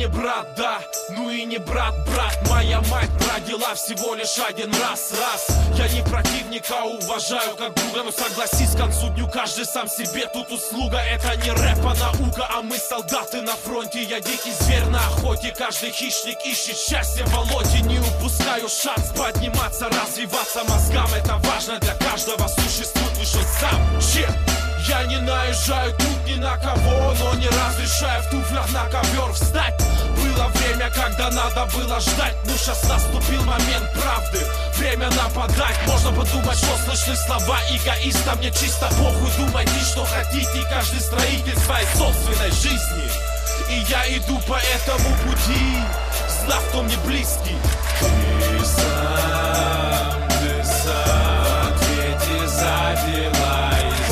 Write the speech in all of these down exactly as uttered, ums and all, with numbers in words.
брат, да, ну и не брат, брат. Моя мать родила всего лишь один раз, раз. Я не противника уважаю как друга, но согласись, к концу дню каждый сам себе тут услуга. Это не рэп, а наука, а мы солдаты на фронте. Я дикий зверь на охоте, каждый хищник ищет счастье в болоте. Не упускаю шанс подниматься, развиваться мозгам. Это важно для каждого, существует лишь он сам. Че? Я не наезжаю тут ни на кого, но не разрешаю в туфлях на ковер встать. Было время, когда надо было ждать, ну сейчас наступил момент правды. Время нападать, можно подумать, что слышны слова эгоиста. Мне чисто похуй, думайте, что хотите, каждый строитель своей собственной жизни. И я иду по этому пути, знав, кто мне близкий. Ты сам, ты сам, ответи за дела.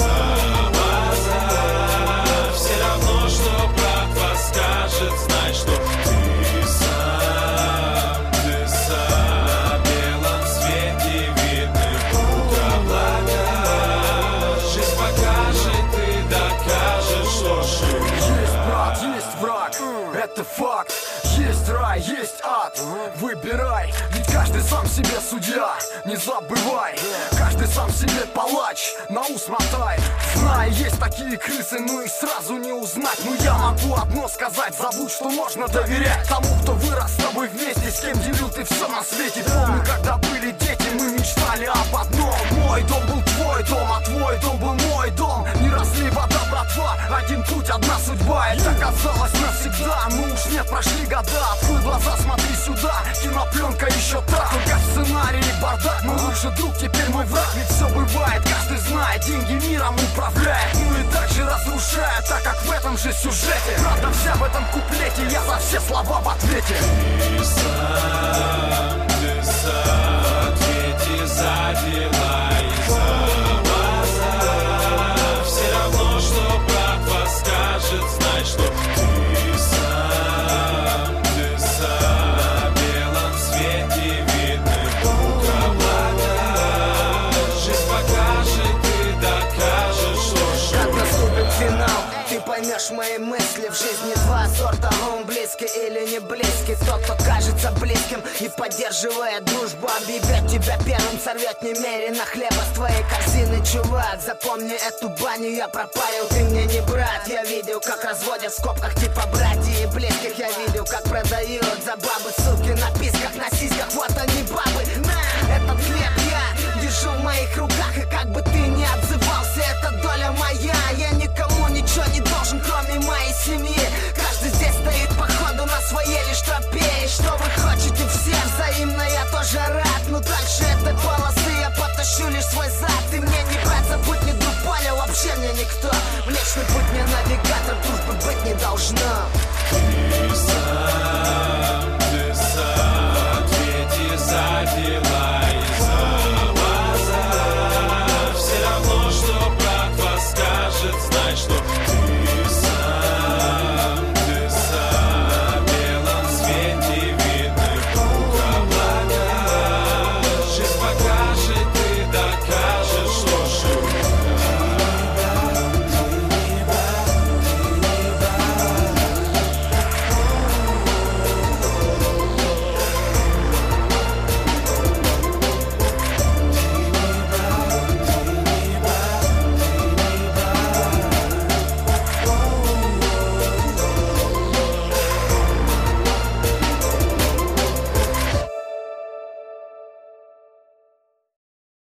Знай, что ты сам, ты сам в белом свете видных уголках. Жизнь покажет, ты докажешь, что жив. Есть брат, есть враг, это факт. Есть рай, есть ад, выбирай. Ведь каждый сам себе судья, не забывай. Каждый сам себе палач, на ус мотай. Знай, есть такие крысы, ну их сразу не узнать. Но я могу одно сказать, забудь, что можно доверять тому, кто вырос с тобой вместе, с кем делил ты все на свете. Помню, когда были дети, мы мечтали об одном. Мой дом был твой дом, а твой дом был мой дом. Не разлей вода, братва, один путь, одна судьба. Это казалось навсегда, ну уж нет, прошли года. Открой глаза, смотри сюда, кинопленка еще та. Только в сценарии бардак, мой лучший друг, теперь мой враг. Ведь все бывает, каждый знает, деньги миром управляет. Ну и так же разрушает, так как в этом же сюжете. Правда вся в этом куплете, я за все слова в ответе. Ты сам, ты сам, ответи за дела и за глаза. Все равно, что брат скажет, знай, что ты сам. Ты поймешь мои мысли, в жизни два сорта, он близкий или не близкий. Тот, кто кажется близким и поддерживает дружбу, объебет тебя первым, сорвет немерено хлеба с твоей корзины. Чувак, запомни эту баню, я пропарил, ты мне не брат. Я видел, как разводят в скобках типа братья и близких. Я видел, как продают за бабы ссылки на писках, на сиськах. Вот они бабы, на этот хлеб я держу в моих руках. И как бы ты ни отзывался, это доля моя. Я никому ничего не должен, кроме моей семьи. Каждый здесь стоит походу на своей лишь тропе. И что вы хотите все взаимно, я тоже рад. Но дальше этой полосы я потащу лишь свой зад. Ты мне не брат, забудь, не друг, понял, вообще мне никто. Млечный путь мне навигатор, дружбы быть не должно.